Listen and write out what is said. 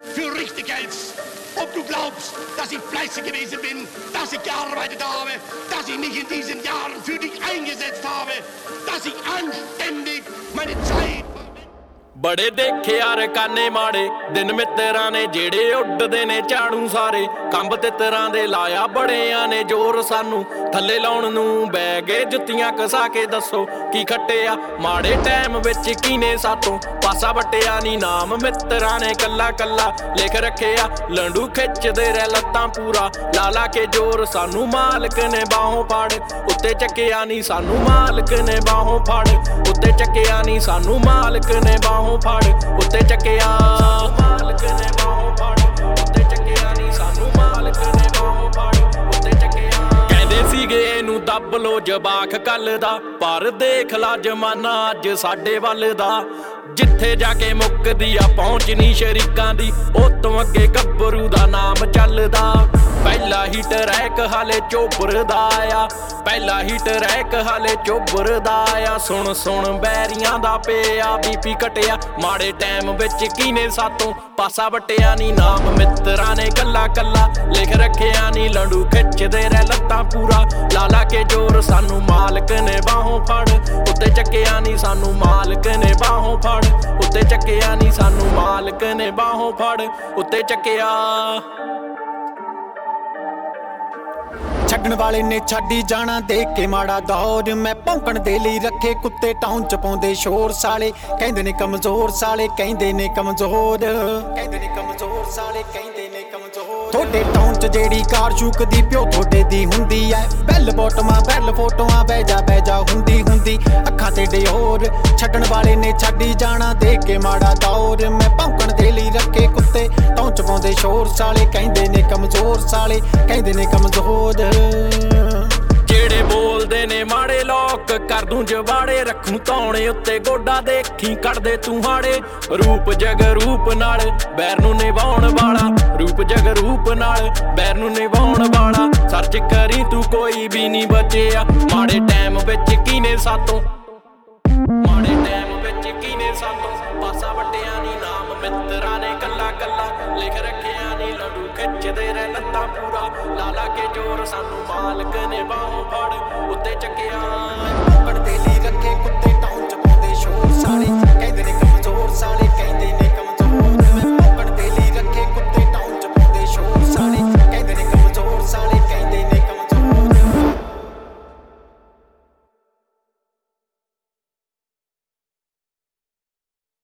Für richtig hält's. Ob du glaubst, dass ich fleißig gewesen bin, dass ich gearbeitet habe, dass ich mich in diesen Jahren für dich eingesetzt habe, dass ich anständig meine Zeit... बड़े देखे यार काने माड़े दिन मित्तरां ने जेड़े उड्डदे ने झाड़ू सारे कंब तितरां दे लाया बड़ियां ने जोर सानू थल्ले लाउण नूं बह गए जुत्तियां कसा के दसो की खट्टिया माड़े टाइम विच कीने सातों पासा वट्टिया नी नाम मित्तरां ने कल्ला कल्ला लिख रखिया लंडू खिचदे रह लत्तां पूरा लाला के जोर सानू मालक ने बाहों फाड़ उत्ते चक्किया नी सानू मालक ने बाहों फाड़ उत्ते चक्किया नी सानू मालक ने बाहों फाड़ उत्ते चक्किया मालक ने बाहों फाड़ उत्ते चक्किया नी सानू मालक ने बाहों फाड़ उत्ते चक्किया कहंदे सीगे इहनूं दब लो जवाक कल दा पर देख ला जमाना अज साडे वल दा जिथे जाके मुकदी आ पहुंच नी शरीकां दी ओतों अगे गब्बरू दा नाम चलदा पहला ही ट्रैक हाले चोबर दा आया पहला ही ट्रैक हाले चोबर दा आया सुन सुन बैरियां दा पिया बीपी कटिया माड़े टाइम विच कीने सातों पासा वट्टिया नी नाम मित्तरां ने कल्ला कल्ला लिख रखिया नी लंडू खिचदे रह लत्तां पूरा लाला के जोर सानू मालक ने बाहों फड़ उत्ते चक्किया नी सानू मालक ने बाहों फड़ उत्ते चक्किया नी सानू मालक ने बाहों फड़ उत्ते चक्किया छड्डण वाले ने छड्डी जाना देख के माड़ा दौर मैं भौंकण दे लई रखे कुत्ते टाउन च पाउंदे शोर साले कहंदे ने कमजोर साले कहंदे ने कमजोर कहंदे ने कमजोर साले कहंदे ने कमजोर थोड़े टाउन च जेड़ी कार चूकदी प्यो थोड़े दी हुंदी ऐ बैल बॉटमां बैल फोटोआं बह जा हुंदी हुंदी अखां ते डियोर छड्डण वाले ने छड्डी जाना देख के माड़ा दौर मैं भौंकण दे लई रखे कुत्ते टाउन च पाउंदे शोर साले कहंदे ने कमजोर साले कहंदे ने कमजोर जेड़े बोलदे ने माड़े लोक कर दूं जवाड़े रखूं तौणे उत्ते गोडा देखी कढ़दे तूं हाड़े रूप जग रूप नाल बैर नूं निभाउण वाला रूप जग रूप नाल बैर नूं निभाउण वाला सर्च करी तू कोई भी नहीं बचिया माड़े टाइम विच कीने सातों माड़े टाइम विच कीने सातों पासा वट्टिया नी नाम मित्तरां ने कल्ला कल्ला लिख रखिया नी लंडू खिचदे रह लत्तां पूरा लाला के जोर सानू मालक ने बाहों फड़ उत्ते चक्किया भौंकण दे लई रखे कुत्ते